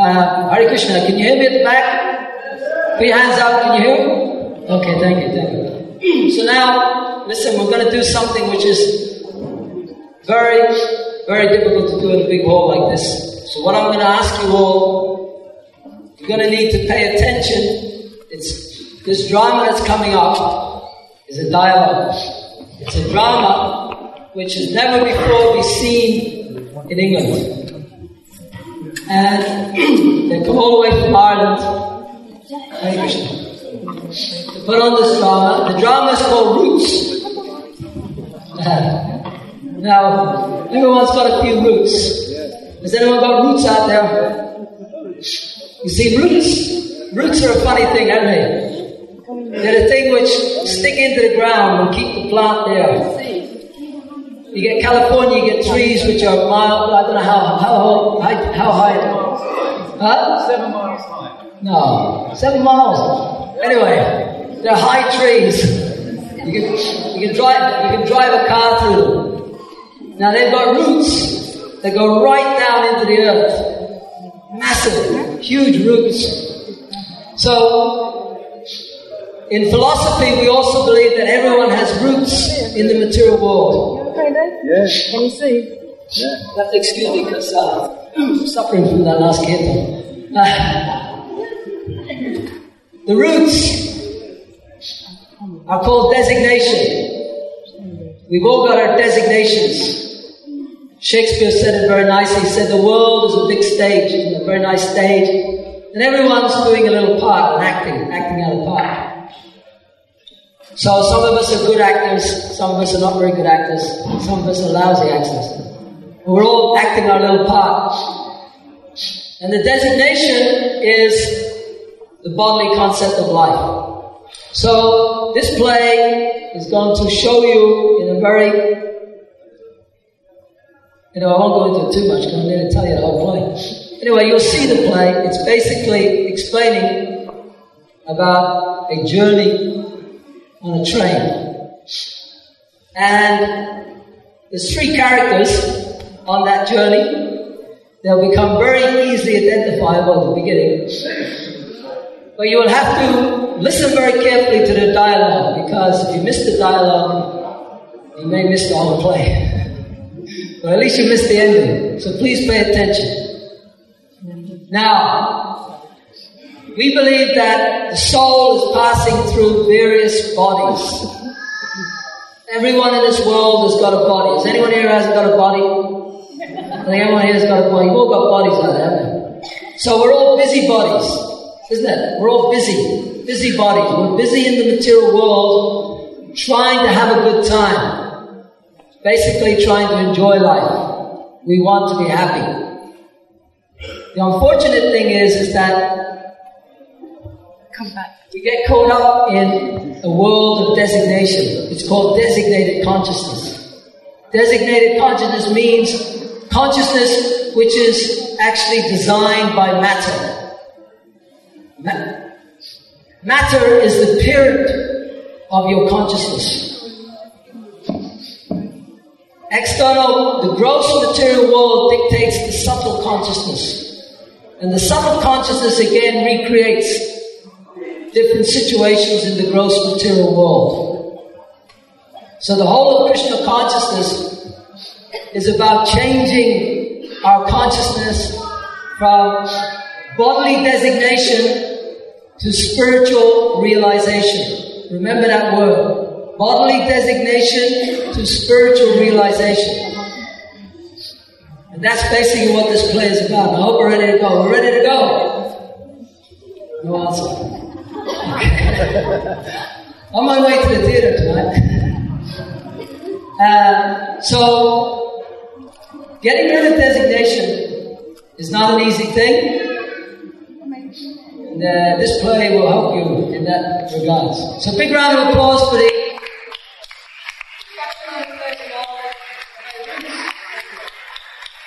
Hare Krishna, can you hear me at the back? Put your hands up, can you hear me? Okay, thank you. So now, listen, we're going to do something which is very, very difficult to do in a big hall like this. So what I'm going to ask you all, you're going to need to pay attention. It's this drama that's coming up is a dialogue. It's a drama which has never before been seen in England. And they come all the way from Ireland to put on this drama. The drama is called Roots. Now, everyone's got a few roots. Has anyone got roots out there? You see, roots are a funny thing, aren't they? They're the thing which stick into the ground and keep the plant there. You get California, you get trees which are miles, I don't know how high. Huh? 7 miles high. No, 7 miles. Anyway, they're high trees. You can drive a car through them. Now they've got roots that go right down into the earth. Massive, huge roots. So, in philosophy, we also believe that everyone has roots in the material world. Yes. Can you see? Yeah. You have to excuse me because I'm suffering from that last kid. The roots are called designation. We've all got our designations. Shakespeare said it very nicely. He said the world is a big stage, a very nice stage, and everyone's doing a little part and acting out a part. So some of us are good actors, some of us are not very good actors, some of us are lousy actors. But we're all acting our little part. And the designation is the bodily concept of life. So this play is going to show you in a very, I won't go into it too much because I'm going to tell you the whole play. Anyway, you'll see the play. It's basically explaining about a journey on a train. And there's 3 characters on that journey. They'll become very easily identifiable at the beginning. But you will have to listen very carefully to the dialogue, because if you miss the dialogue, you may miss the whole play. But at least you missed the ending. So please pay attention. Now, we believe that the soul is passing through various bodies. Everyone in this world has got a body. Is anyone here hasn't got a body? I think everyone here has got a body. You've all got bodies out there, haven't you? So we're all busy bodies, isn't it? We're all busy. Busy bodies. We're busy in the material world trying to have a good time. Basically trying to enjoy life. We want to be happy. The unfortunate thing is that we get caught up in a world of designation. It's called designated consciousness. Designated consciousness means consciousness which is actually designed by matter. Matter is the parent of your consciousness. The gross material world dictates the subtle consciousness. And the subtle consciousness again recreates different situations in the gross material world. So the whole of Krishna consciousness is about changing our consciousness from bodily designation to spiritual realization. Remember that word. Bodily designation to spiritual realization. And that's basically what this play is about. I hope we're ready to go. We're ready to go? No answer. On my way to the theater tonight. So, getting rid of designation is not an easy thing. And this play will help you in that regards. So big round of applause for the